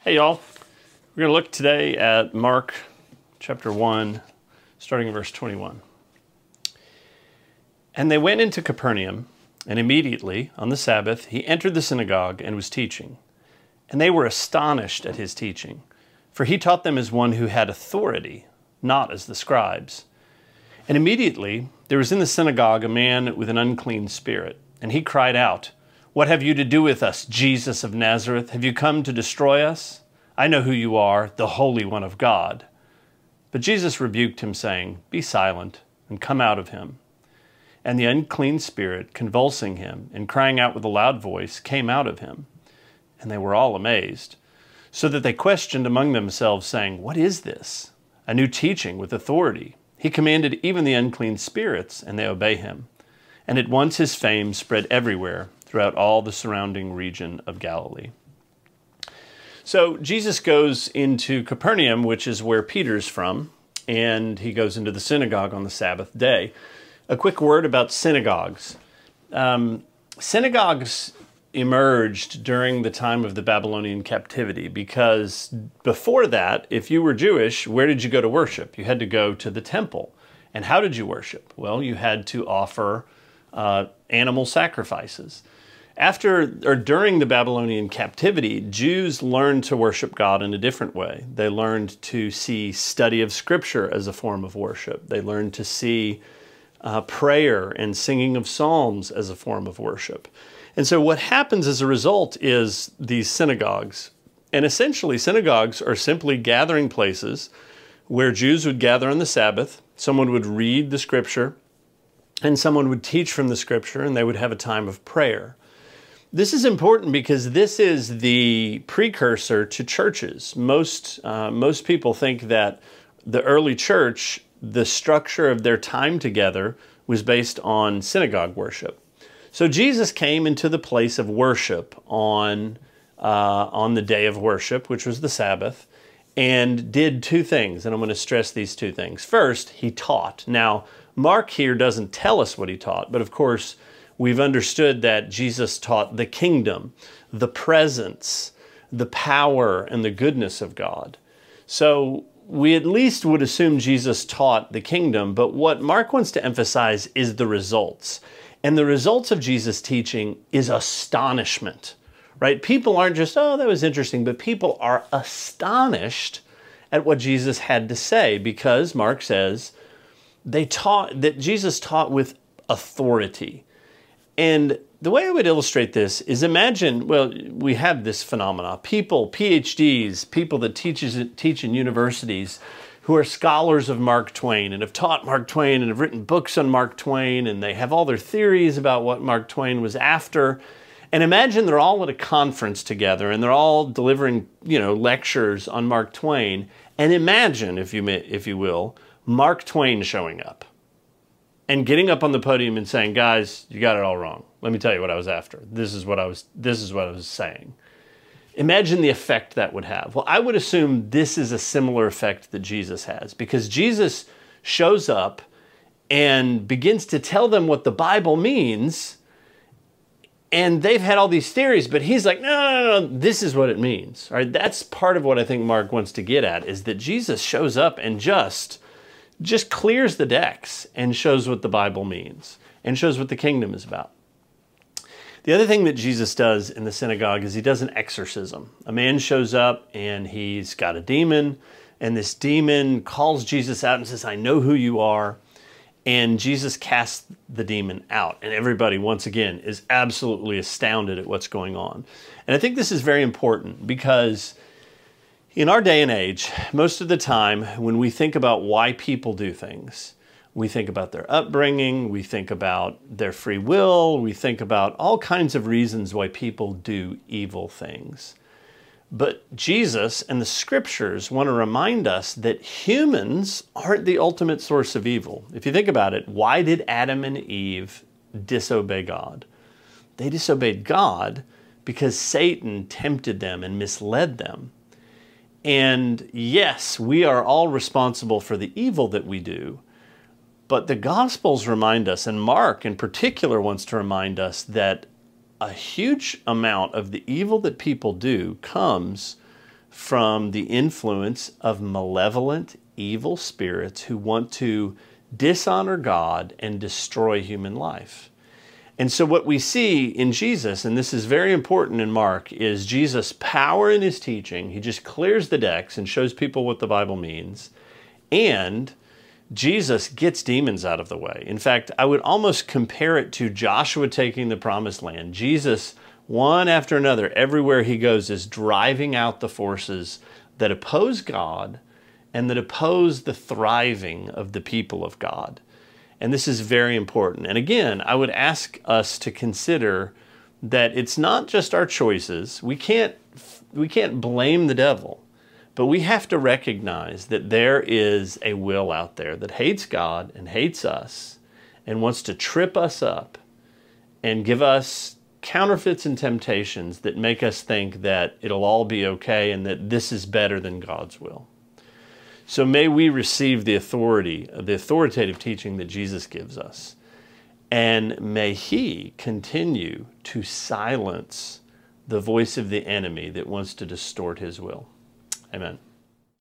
Hey y'all, we're going to look today at Mark chapter 1, starting in verse 21. And they went into Capernaum, and immediately, on the Sabbath, he entered the synagogue and was teaching. And they were astonished at his teaching, for he taught them as one who had authority, not as the scribes. And immediately there was in the synagogue a man with an unclean spirit, and he cried out, "What have you to do with us, Jesus of Nazareth? Have you come to destroy us? I know who you are, the Holy One of God." But Jesus rebuked him, saying, "Be silent, and come out of him." And the unclean spirit, convulsing him, and crying out with a loud voice, came out of him. And they were all amazed, so that they questioned among themselves, saying, "What is this? A new teaching with authority. He commanded even the unclean spirits, and they obey him." And at once his fame spread everywhere, throughout all the surrounding region of Galilee. So Jesus goes into Capernaum, which is where Peter's from, and he goes into the synagogue on the Sabbath day. A quick word about synagogues. Synagogues emerged during the time of the Babylonian captivity because before that, if you were Jewish, where did you go to worship? You had to go to the temple. And how did you worship? Well, you had to offer animal sacrifices. After or during the Babylonian captivity, Jews learned to worship God in a different way. They learned to see study of Scripture as a form of worship. They learned to see prayer and singing of psalms as a form of worship. And so what happens as a result is these synagogues. And essentially, synagogues are simply gathering places where Jews would gather on the Sabbath. Someone would read the Scripture, and someone would teach from the Scripture, and they would have a time of prayer. This is important because this is the precursor to churches. Most people think that the early church, the structure of their time together was based on synagogue worship. So Jesus came into the place of worship on the day of worship, which was the Sabbath, and did two things, and I'm going to stress these two things. First, he taught. Now, Mark here doesn't tell us what he taught, but of course, we've understood that Jesus taught the kingdom, the presence, the power, and the goodness of God. So we at least would assume Jesus taught the kingdom, but what Mark wants to emphasize is the results. And the results of Jesus' teaching is astonishment, right? People aren't just, "Oh, that was interesting," but people are astonished at what Jesus had to say because Mark says that Jesus taught with authority. And the way I would illustrate this is imagine, well, we have this phenomena. People, PhDs, people that teach in universities who are scholars of Mark Twain and have taught Mark Twain and have written books on Mark Twain, and they have all their theories about what Mark Twain was after. And imagine they're all at a conference together and they're all delivering, lectures on Mark Twain. And imagine, if you will, Mark Twain showing up and getting up on the podium and saying, "Guys, you got it all wrong. Let me tell you what I was after. This is what I was saying." Imagine the effect that would have. Well, I would assume this is a similar effect that Jesus has, because Jesus shows up and begins to tell them what the Bible means, and they've had all these theories, but he's like, no, this is what it means. All right, that's part of what I think Mark wants to get at, is that Jesus shows up and just clears the decks and shows what the Bible means and shows what the kingdom is about. The other thing that Jesus does in the synagogue is he does an exorcism. A man shows up and he's got a demon, and this demon calls Jesus out and says, "I know who you are." And Jesus casts the demon out. And everybody, once again, is absolutely astounded at what's going on. And I think this is very important because in our day and age, most of the time when we think about why people do things, we think about their upbringing, we think about their free will, we think about all kinds of reasons why people do evil things. But Jesus and the Scriptures want to remind us that humans aren't the ultimate source of evil. If you think about it, why did Adam and Eve disobey God? They disobeyed God because Satan tempted them and misled them. And yes, we are all responsible for the evil that we do, but the Gospels remind us, and Mark in particular wants to remind us, that a huge amount of the evil that people do comes from the influence of malevolent, evil spirits who want to dishonor God and destroy human life. And so what we see in Jesus, and this is very important in Mark, is Jesus' power in his teaching. He just clears the decks and shows people what the Bible means. And Jesus gets demons out of the way. In fact, I would almost compare it to Joshua taking the promised land. Jesus, one after another, everywhere he goes, is driving out the forces that oppose God and that oppose the thriving of the people of God. And this is very important. And again, I would ask us to consider that it's not just our choices. We can't blame the devil, but we have to recognize that there is a will out there that hates God and hates us and wants to trip us up and give us counterfeits and temptations that make us think that it'll all be okay and that this is better than God's will. So may we receive the authoritative teaching that Jesus gives us, and may he continue to silence the voice of the enemy that wants to distort his will. Amen.